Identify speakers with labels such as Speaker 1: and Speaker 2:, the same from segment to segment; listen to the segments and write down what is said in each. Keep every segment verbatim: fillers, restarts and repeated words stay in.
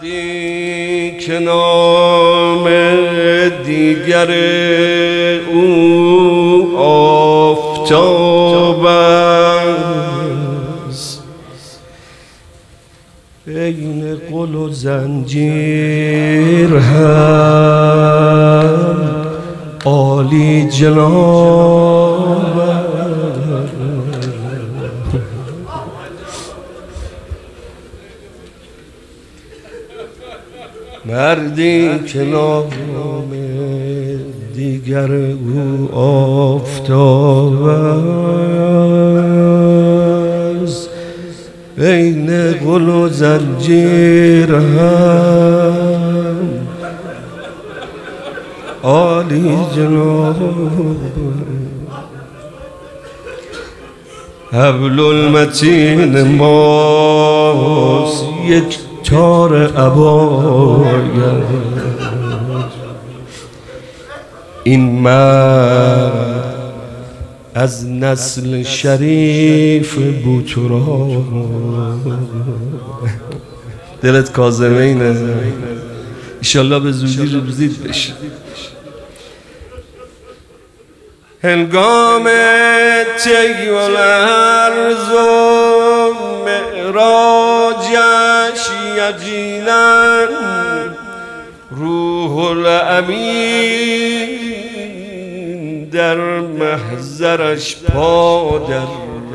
Speaker 1: مردی که نام دیگر او آفتاب است، بین قل و زنجیر هم عالی جناب است. مردی که نام دیگر او آفتاب است، بین قل و زنجیر هم عالی جناب. حبل المتین ماست یک تار عبایت، این مرد از نسل شریف بوترا. دلت کاظمه اینه، ایشالله به زودی روزید بشه. هنگام طی الارض و معراجش یقینا روح الامین در محضرش پا در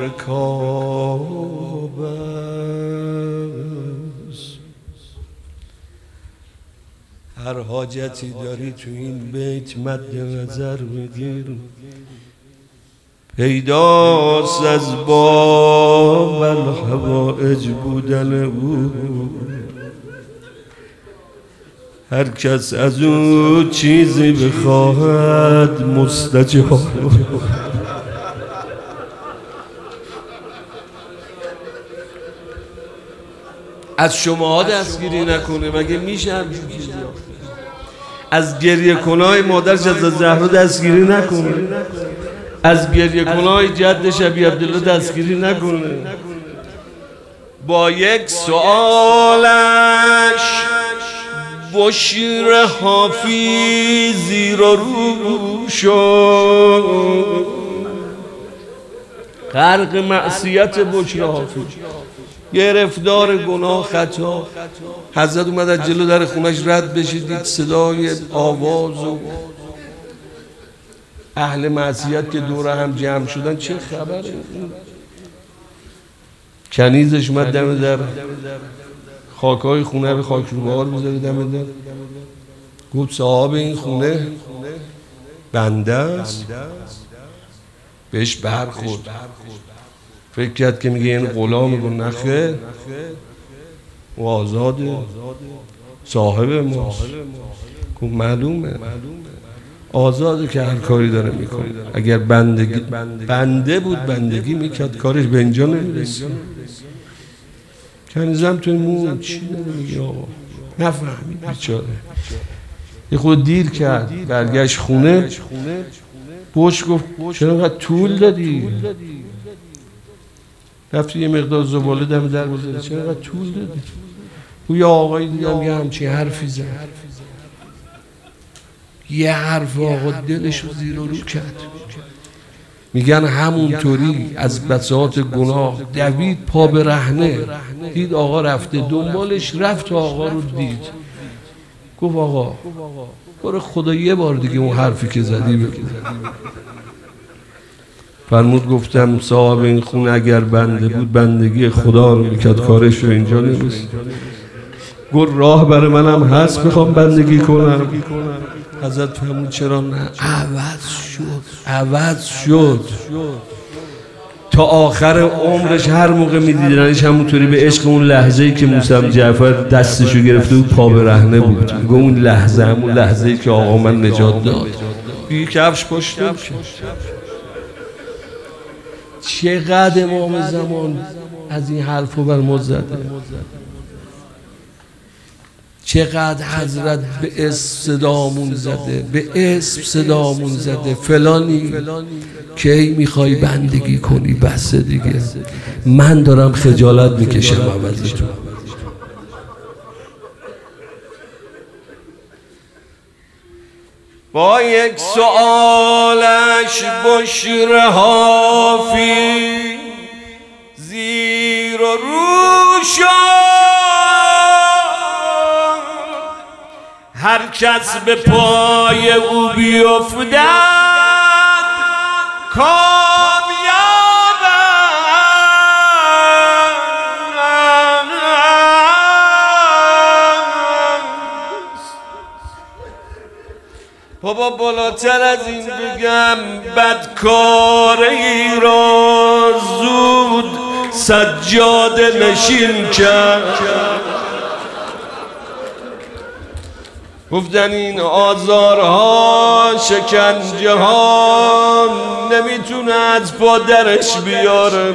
Speaker 1: رکاب است. هر حاجتی داری تو این بیت مد نظر بگیر، پیداست از باب الحوائج بودن او. هر کس از او چیزی بخواهد مستجاب. از شما دستگیری نکنه، مگه میشه همچین چیزی؟ از گریه کنای مادرش از زهرا دستگیری نکنه، از گریه کنای جد شبی عبدالله دستگیری نکنه. با یک سوالش بشیر حافی زیر و رو شد، غرق معصیت بشیر حافی، گرفتار گناه خطا. حضرت اومد از جلو در خونش رد بشه، دید صدای آواز و اهل معصیت که دور هم جمع شدن. چه خبره؟ کنیزش اومد دم در، خاکای خونه رو خاک رو بار بذاره دم در. گفت صاحب این خونه بنده است. بهش برخورد، فکر کرد که میگه این غلام. میگه نخه، و آزاده، صاحب ماست. گفت معلومه آزاده که هر کاری داره میکنه. اگر بندگی بنده بود بندگی میکرد، کارش به اینجا نمیرسید. کنیزم توی مون چی داره میگه آقا؟ نفهمید بیچاره. یه خود دیر کرد، برگشت خونه. بوش گفت چرا اینقدر طول دادی؟ رفتی یه مقدار زباله دم در بذاری، چرا اینقدر طول دادی؟ او یه آقایی دیدم یه همچین حرفی زد، یه حرف آقا دلش رو زیر و رو کرد. میگن همونطوری از بساط گناه دوید پا به رهنه، دید آقا رفته دنبالش، رفت آقا رو دید. گفت آقا برو خدا یه بار دیگه اون حرفی که زدی بگو. فرمود گفتم صاحب این خونه اگر بنده بود بندگی خدا رو میکرد، کارش رو اینجا نمیست. گفت راه برای منم هست بخوام بندگی کنم. حضرت فرمود چرا نه؟ عوض شد، عوض شد. تا آخر عمرش هر موقع میدیدنش همونطوری به عشق اون لحظه‌ای که موسی جعفر دستشو گرفته بود پا به رهنه بود. میگه اون لحظه همون لحظه‌ای که آقا من نجات داد. بی کفش پشتم چقدر امام زمان از این حرفو بر ما زده، چقدر حضرت به اسم صدامون زده، به اسم صدامون زده. فلانی کی میخوای بندگی کنی؟ بس دیگه، من دارم خجالت میکشم عوضی تو. با یک سؤالش بشر حافی زیر و رو شد، هر کس به پای او بیفتد کامیاب است. بابا بالاتر از این بگم بدکاری را زود سجاده نشین کرد. گفتن این آزارها شکنجه ها نمیتونه از پادرش بیارم،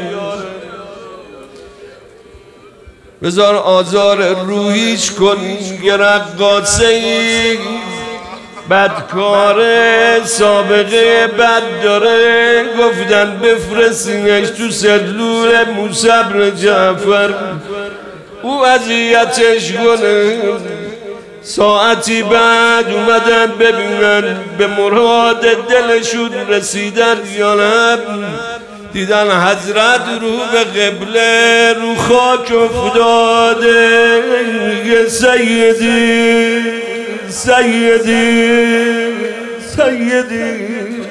Speaker 1: بذار آزار روحیش کن. یه رقاصه ای بدکاره سابقه بد داره، گفتن بفرستینش تو سلول موصبر جعفر او اذیتش کنه. ساعتی بعد اومدن ببینن به مراد دلشون رسیدن یا نه، دیدن حضرت رو به قبله رو خاک افتاده. میگه سیدی سیدی سیدی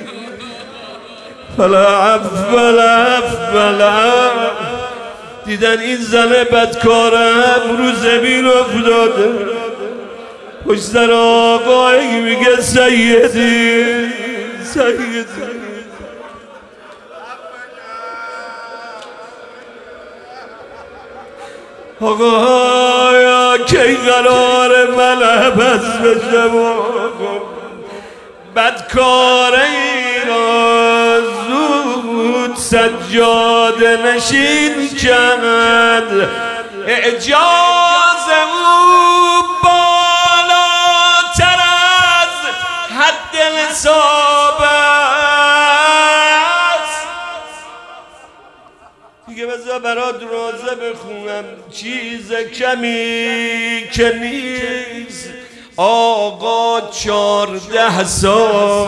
Speaker 1: فلا فلا فلا. دیدن این زن بدکارم رو زمین افتاده، پشت سر آقایی میگه سیدی سیدی. آقایا کی قرار من عوض بشه؟ بدکاره ای را زود سجاده نشین کرد. اعجاز او بالاتر از حد حساب است. دیگه بذار برات روزه بخونم، چیز کمی که نیست. آقا چارده سال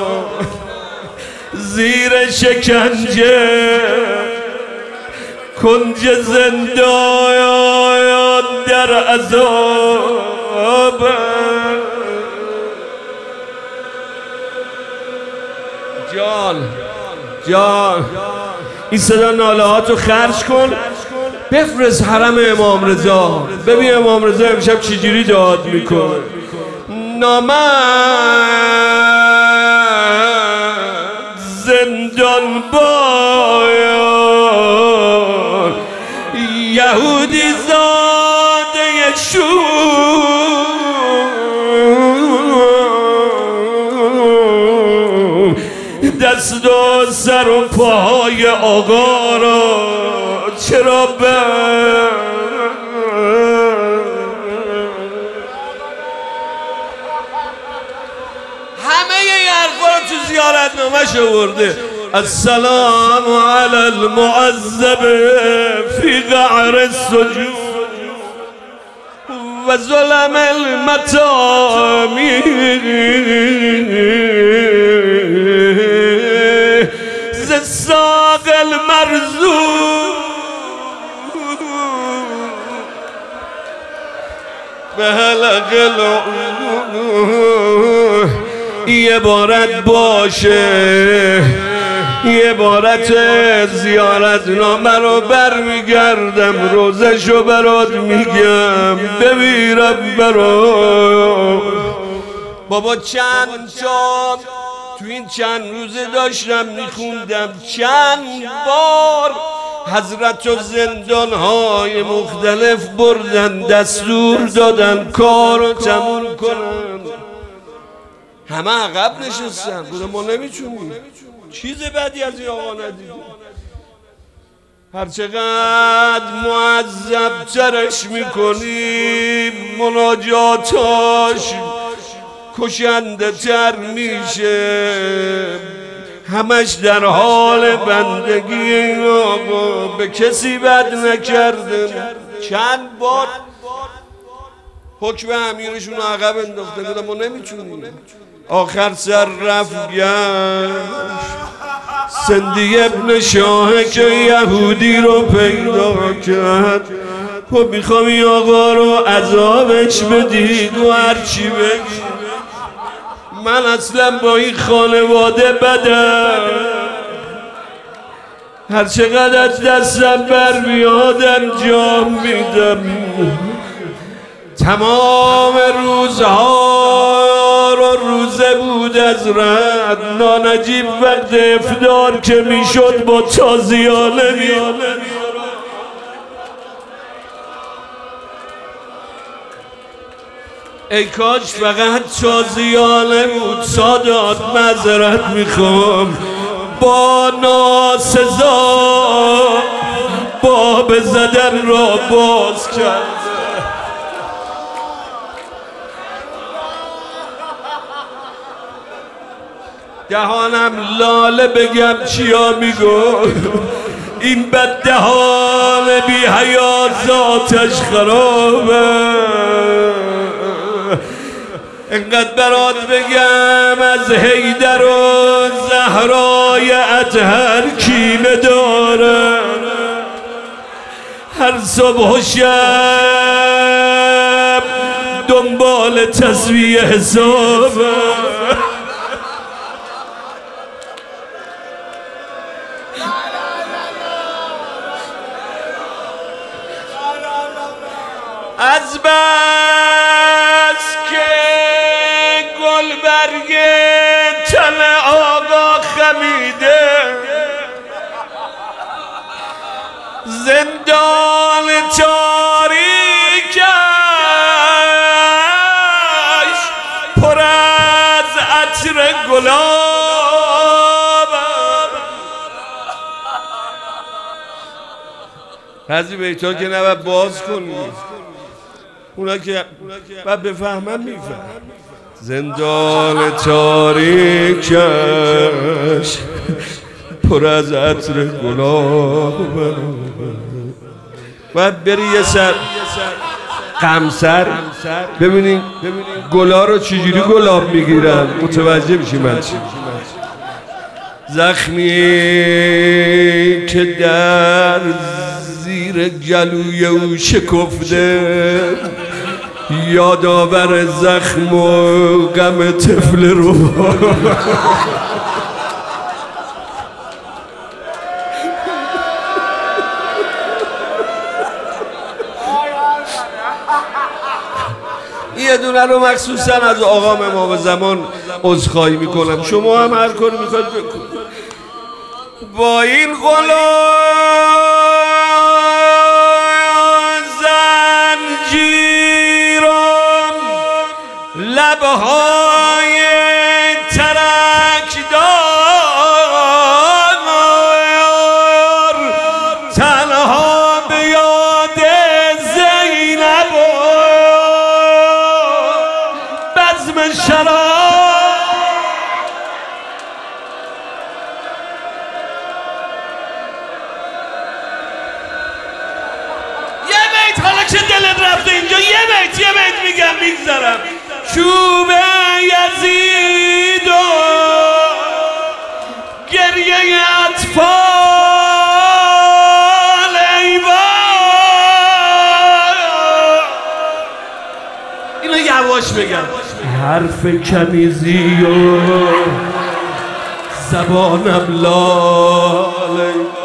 Speaker 1: زیر شکنجه کنج زندان در عذاب. جان جان این صدا ناله هاتو خرج کن، بفرست حرم امام رضا، ببین امام رضا امشب چجوری داد میکنه. نامرد زندان بایان یهودی زاده شوم، دست و سر و پاهای آقا را چرا بر تو زیارتنامه‌ش آورده. السلام علی المعذب فی قعر السجون و ظلم المطامی ز ساق المرزوق به حلق العیون. یه بارت باشه، یه بارت زیارتنامه رو برمیگردم، روزشو برات میگم بمیرم برات. بابا چند تا تو این چند روزه داشتم میخوندم، چند بار حضرت و زندانهای مختلف بردن دستور دادن کارو تموم کنن، همه عقب نشستن. بودم ما نمیتونیم، چیز بدی از این آقا ندیدیم. هرچقدر معذب ترش میکنیم مناجاتاش کشنده تر میشه. همش در حال بندگی این آقا، به کسی بد نکردم. چند بار حکم امیرشون رو عقب انداخته، بودم ما نمیتونیم. آخر سر رفت گشت سندی ابن شاه که یهودی رو پیدا کرد. خب میخوام این آقا رو عذابش بدید و هرچی بگید، من اصلا با این خانواده بدم، هر چقدر از دستم بر بیاد انجام میدم. تمام روزها رو روزه بود از رد، نانجیب وقت افطار که میشد با تازیانه میاد. ای کاش فقط تازیانه بود. سادات معذرت میخوام، با ناسزا باب زدن را باز کرد. دهانم لاله بگم چیا میگو، این بد دهان بی حیا ذاتش خرابه. انقدر برات بگم از حیدر و زهرای اطهر کینه داره، هر صبح و شب دنبال تسویه حسابه. از بس که گل برگ تن آقا خمیده، زندان تاریکش پر از عطر گلاب. بعضی بیت‌ها که نباید باز کنی، اونا که باید بفهمن میفهم. زندان تاریکش پر از عطر گلاب. باید بری یه سر قمسر ببینین گلا رو چجوری گلاب میگیرن، متوجه میشی من چی. زخمی که در زیر گلوی او شکفته، یادآور زخم و غم طفل رو. یه دونه رو مخصوصا از آقام امام زمان عذرخواهی میکنم، شما هم هر کاری میخواید بکنید. با این غلام زنجیرم لبهای ترکدار، تنها به یاد زینب و بزم شراب. حالا که دلت رفته اینجا یه بیت یه بیت میگم میگذارم. چوب یزید و گریه اطفال ایوان، اینو یواش بگم. حرف کنیزی و زبانم لال